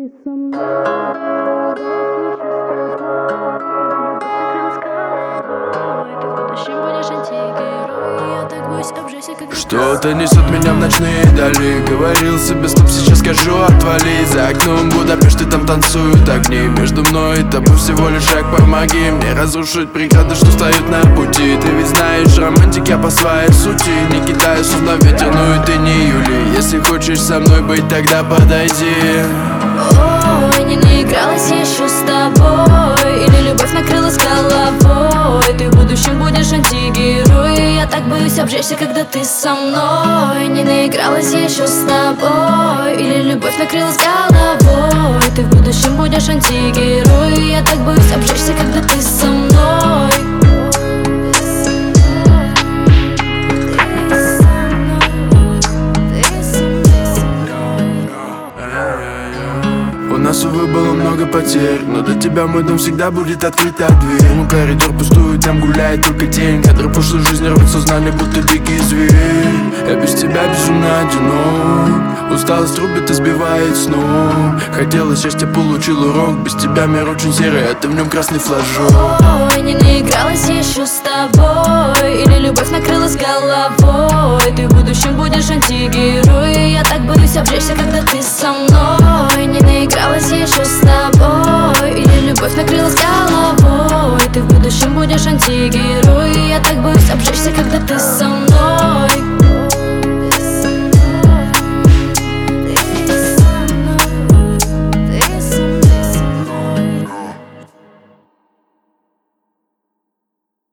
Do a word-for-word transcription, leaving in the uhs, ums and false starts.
ты со мной. Что-то несет меня в ночные дали. Говорил себе, стоп, сейчас скажу, отвали. За окном Будапешт, и там танцуют огни. Между мной и тобой всего лишь шаг, помоги мне разрушить преграды, что стоят на пути. Ты ведь знаешь, романтик я по своей сути. Не кидаю словно ветер, ну и ты не Юли. Если хочешь со мной быть, тогда подойди. Ой, не наигралась еще с тобой, или любовь накрылась головой. Ты в будущем будешь антигерой. Я так боюсь обжечься, когда ты со мной. Не наигралась еще с тобой, или любовь накрылась головой. Ты в будущем будешь антигерой. Я так боюсь обжечься, когда ты со мной. У нас, увы, было много потерь, но для тебя мой дом всегда будет открыта дверь. Мой коридор пустует, там гуляет только тень. Кадры прошлой жизни рвут сознание, будто дикий зверь. Я без тебя безумно одинок. Усталость рубит и сбивает сну. Хотела счастья, получил урок. Без тебя мир очень серый, а ты в нем красный флажок. Ой, не наигралась еще с тобой, или любовь накрылась головой. Ты в будущем будешь антигерой. Я так боюсь обжечься, когда ты со мной. Не наигралась еще с тобой, или любовь накрылась головой. Ты в будущем будешь антигерой. Я так боюсь обжечься, когда